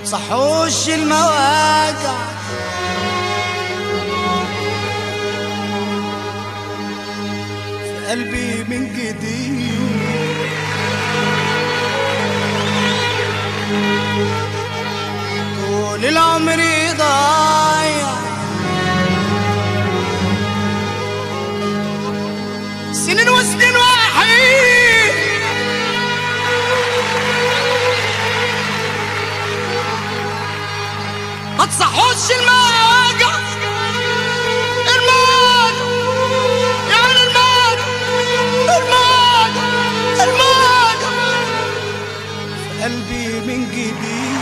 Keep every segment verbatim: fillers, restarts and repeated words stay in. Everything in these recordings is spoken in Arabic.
تصحوش المواجع في قلبي من جديد. طول العمر ضايع سنين وسنين وحيد، ما تصحوش المواجع الموت يعني الموت الموت الموت في قلبي من جديد.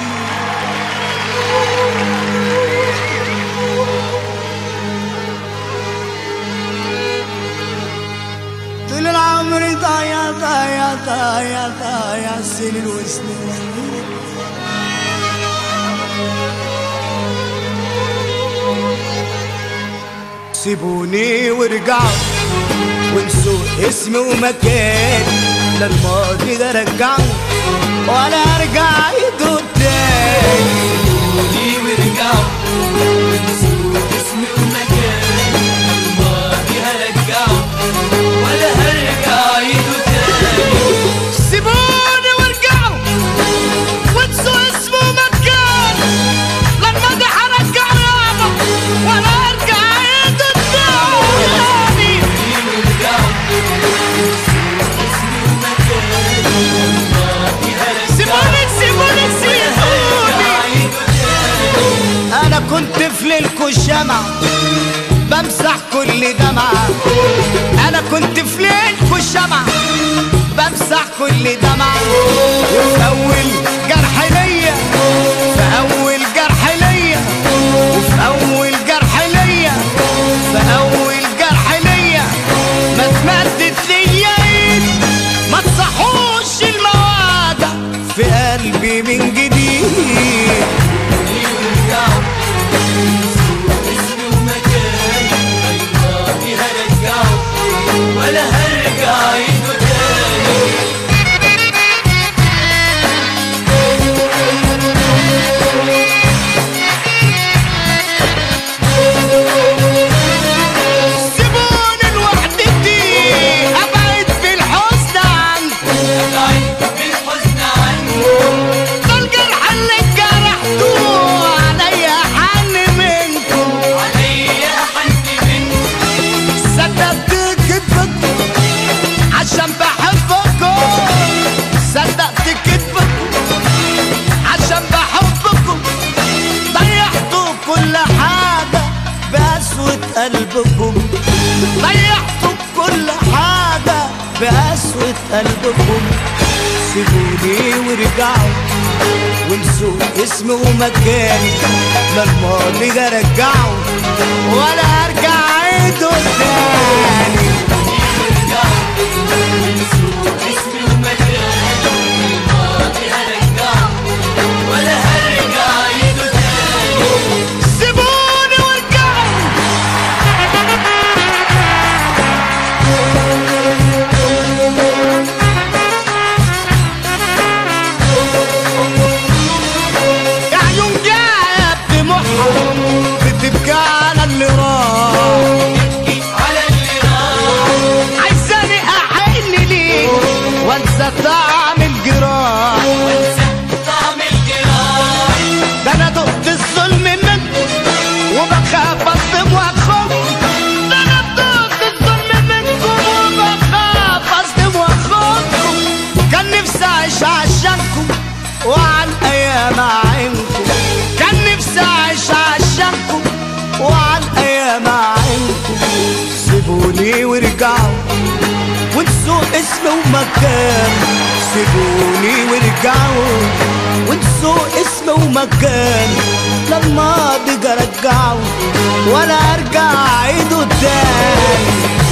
طول العمر ضايع ضايع ضايع ضايع سنين وسنين. سيبوني وارجعوا وانسوا اسمي ومكاني، لا الماضي ده رجعوا ولا ارجع ايده تاني. سيبوني وارجعوا وانسوا اسمي ومكاني، لا الماضي هرجعه ولا هرجع ايده تاني. سيبوني وارجعوا وانسوا اسمي ومكاني، لا الماضي هرجعه يابا ولا ارجع ايده تاني. سيبوني سيبوني سيبوني. انا كنت في ليلكوا الشمع بمسح كل دمعة، انا كنت في ليلكوا الشمع بمسح كل دمعة. وفي اول جرح ليا في اول جرح ليا وفي اول جرح ليا في اول جرح ليا ما اتمدت ليا ايد، ما تصحوش المواجع في قلبي من جديد. ولا هرجع ايده تاني. سيبوني لوحدتي ابعد بالحزن عنكم، ابعد بالحزن عنكم. ده الجرح اللي جرحتوه عليا حن منكم، عليا حن منكم. صدقت كدبكم عشان بحبكم، صدقت كدبكم عشان بحبكم. ضيعتوا كل حاجة بقسوة قلبكم، ضيعتوا كل حاجة بقسوة قلبكم. سيبوني وارجعوا وانسوا اسمي ومكاني، لا الماضي ده رجعوا ولا ارجع ايده تاني. ولا هرجع ايده تاني. سيبوني وارجعوا يا عيون جاية بدموعها بتبكي على اللي راح، على اللي راح. عايزاني احن ليك وانسى طعم الجراح. وانسى طعم الجراح. ده انا دقت الظلم منكم وبخاف اصدم واخوف، ده انا دقت الظلم منكم وبخاف اصدم واخوفكم. كان نفسي اعيش عشانكم وعن ايام عينكم، كان نفسي اعيش عشانكم وعن ايام عينكم. سيبوني وارجعوا وانسوا اسمي ومكان، سيبوني وارجعوا وانسوا اسمي ومكان. لا الماضي رجعوا ولا ارجع اعيده تاني.